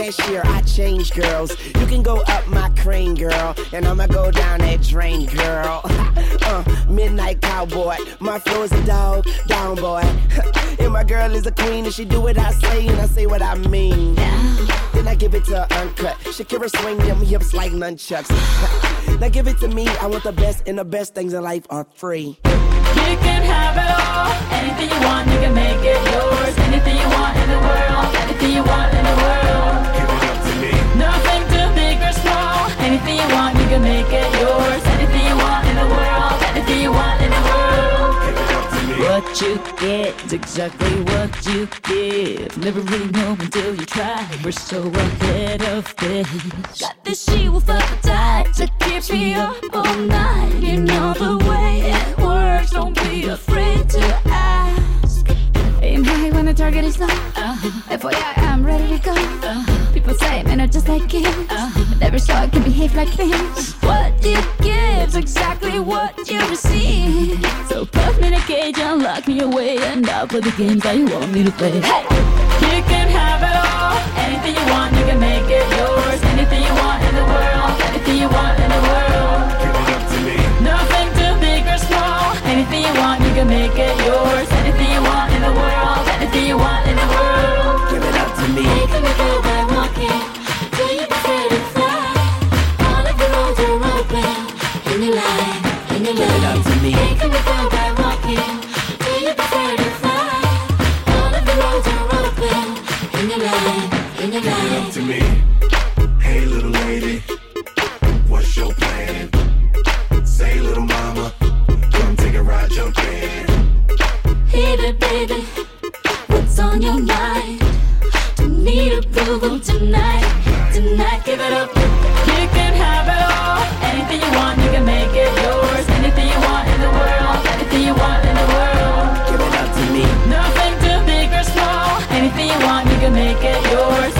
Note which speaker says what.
Speaker 1: last year I changed girls. You can go up my crane, girl, and I'ma go down that drain, girl. Midnight cowboy, my flow is a dog, down boy. And my girl is a queen, and she do what I say, and I say what I mean. Then I give it to her uncut. Shakira swing them hips like nunchucks. Now give it to me, I want the best, and the best things in life are free.
Speaker 2: You can have it all, anything you want, you can make it yours. Anything you want in the world, anything you want in the world.
Speaker 3: Give it up to me.
Speaker 2: Nothing too big or small, anything you want, you can make it yours. Anything you want in the world, anything you want in the world.
Speaker 3: Give it up to me.
Speaker 2: What you get is exactly what you give. Never really know until you try. We're so ahead of this. Got this she wolf appetite that keeps me up all night. You know the way it works, don't be afraid to ask.
Speaker 4: Aim high when the target is low. FYI, I'm ready to go. People say men are just like kids, but every star can behave like this.
Speaker 2: What you give's exactly what you receive. So put me in a cage and lock me away, and I'll play the games that you want me to play. Hey! You can have it all, anything you want, you can make it yours. Anything you want in the world, anything you want in the world.
Speaker 3: Give it up to me.
Speaker 2: Nothing too big or small, anything you want, you can make it yours. Anything you want in the world, anything you want in the world.
Speaker 1: Give it up to me.
Speaker 2: Hey, can we go by walking? Do you prefer to fly? All of the roads are open, in your line, in your line.
Speaker 1: Give it up to me.
Speaker 2: Hey, can we go by walking? Do you prefer to fly? All of the roads are open, in your line, in your
Speaker 3: Give it
Speaker 2: line.
Speaker 3: up to me. Hey, little lady, what's your plan? Say, little mama, come take a ride, jump in.
Speaker 2: Hey, baby, what's on your mind? Don't need approval tonight, tonight, give it up. You can have it all, anything you want, you can make it yours. Anything you want in the world, anything you want in the world.
Speaker 1: Give it up to me.
Speaker 2: Nothing too big or small, anything you want, you can make it yours.